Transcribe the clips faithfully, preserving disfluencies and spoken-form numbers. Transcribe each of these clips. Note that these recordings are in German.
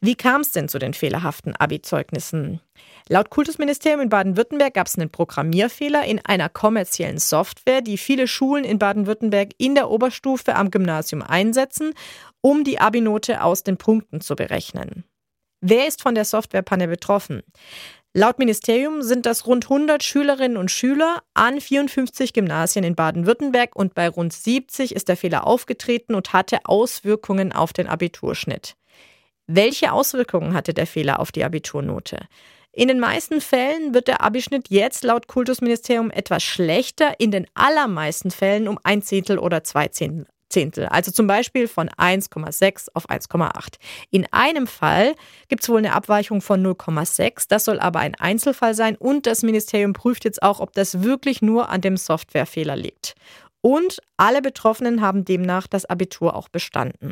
Wie kam es denn zu den fehlerhaften Abi-Zeugnissen? Laut Kultusministerium in Baden-Württemberg gab es einen Programmierfehler in einer kommerziellen Software, die viele Schulen in Baden-Württemberg in der Oberstufe am Gymnasium einsetzen, um die Abi-Note aus den Punkten zu berechnen. Wer ist von der Softwarepanne betroffen? Laut Ministerium sind das rund hundert Schülerinnen und Schüler an vierundfünfzig Gymnasien in Baden-Württemberg und bei rund siebzig ist der Fehler aufgetreten und hatte Auswirkungen auf den Abiturschnitt. Welche Auswirkungen hatte der Fehler auf die Abiturnote? In den meisten Fällen wird der Abischnitt jetzt laut Kultusministerium etwas schlechter, in den allermeisten Fällen um ein Zehntel oder zwei Zehntel. Also zum Beispiel von eins Komma sechs auf eins Komma acht. In einem Fall gibt es wohl eine Abweichung von null Komma sechs. Das soll aber ein Einzelfall sein und das Ministerium prüft jetzt auch, ob das wirklich nur an dem Softwarefehler liegt. Und alle Betroffenen haben demnach das Abitur auch bestanden.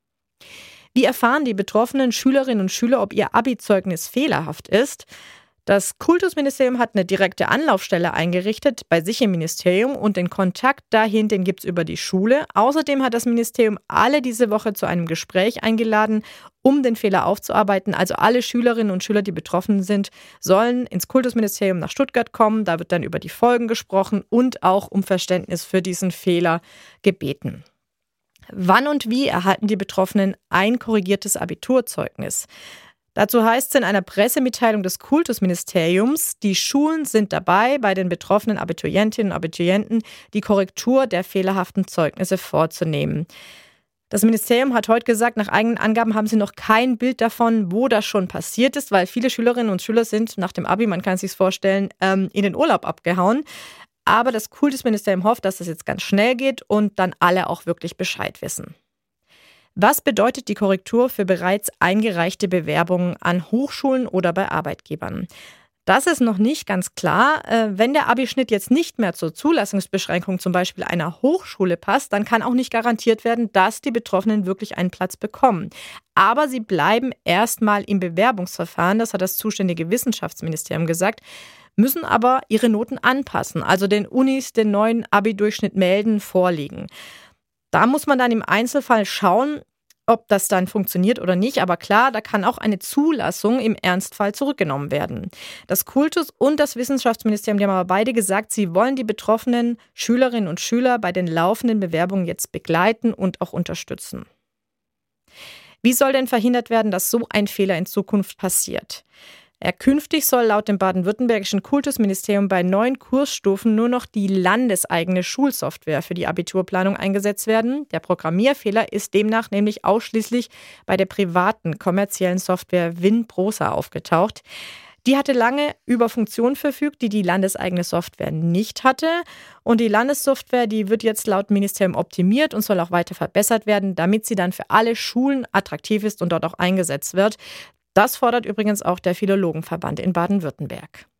Wie erfahren die betroffenen Schülerinnen und Schüler, ob ihr Abi-Zeugnis fehlerhaft ist? Das Kultusministerium hat eine direkte Anlaufstelle eingerichtet bei sich im Ministerium und den Kontakt dahin, den gibt es über die Schule. Außerdem hat das Ministerium alle diese Woche zu einem Gespräch eingeladen, um den Fehler aufzuarbeiten. Also alle Schülerinnen und Schüler, die betroffen sind, sollen ins Kultusministerium nach Stuttgart kommen. Da wird dann über die Folgen gesprochen und auch um Verständnis für diesen Fehler gebeten. Wann und wie erhalten die Betroffenen ein korrigiertes Abiturzeugnis? Dazu heißt es in einer Pressemitteilung des Kultusministeriums, die Schulen sind dabei, bei den betroffenen Abiturientinnen und Abiturienten die Korrektur der fehlerhaften Zeugnisse vorzunehmen. Das Ministerium hat heute gesagt, nach eigenen Angaben haben sie noch kein Bild davon, wo das schon passiert ist, weil viele Schülerinnen und Schüler sind nach dem Abi, man kann es sich vorstellen, in den Urlaub abgehauen. Aber das Kultusministerium hofft, dass das jetzt ganz schnell geht und dann alle auch wirklich Bescheid wissen. Was bedeutet die Korrektur für bereits eingereichte Bewerbungen an Hochschulen oder bei Arbeitgebern? Das ist noch nicht ganz klar. Wenn der Abischnitt jetzt nicht mehr zur Zulassungsbeschränkung zum Beispiel einer Hochschule passt, dann kann auch nicht garantiert werden, dass die Betroffenen wirklich einen Platz bekommen. Aber sie bleiben erstmal im Bewerbungsverfahren, das hat das zuständige Wissenschaftsministerium gesagt, müssen aber ihre Noten anpassen, also den Unis den neuen Abi-Durchschnitt melden, vorlegen. Da muss man dann im Einzelfall schauen, ob das dann funktioniert oder nicht. Aber klar, da kann auch eine Zulassung im Ernstfall zurückgenommen werden. Das Kultus- und das Wissenschaftsministerium, die haben aber beide gesagt, sie wollen die betroffenen Schülerinnen und Schüler bei den laufenden Bewerbungen jetzt begleiten und auch unterstützen. Wie soll denn verhindert werden, dass so ein Fehler in Zukunft passiert? Ja, künftig soll laut dem baden-württembergischen Kultusministerium bei neuen Kursstufen nur noch die landeseigene Schulsoftware für die Abiturplanung eingesetzt werden. Der Programmierfehler ist demnach nämlich ausschließlich bei der privaten kommerziellen Software WinProsa aufgetaucht. Die hatte lange über Funktionen verfügt, die die landeseigene Software nicht hatte. Und die Landessoftware, die wird jetzt laut Ministerium optimiert und soll auch weiter verbessert werden, damit sie dann für alle Schulen attraktiv ist und dort auch eingesetzt wird. Das fordert übrigens auch der Philologenverband in Baden-Württemberg.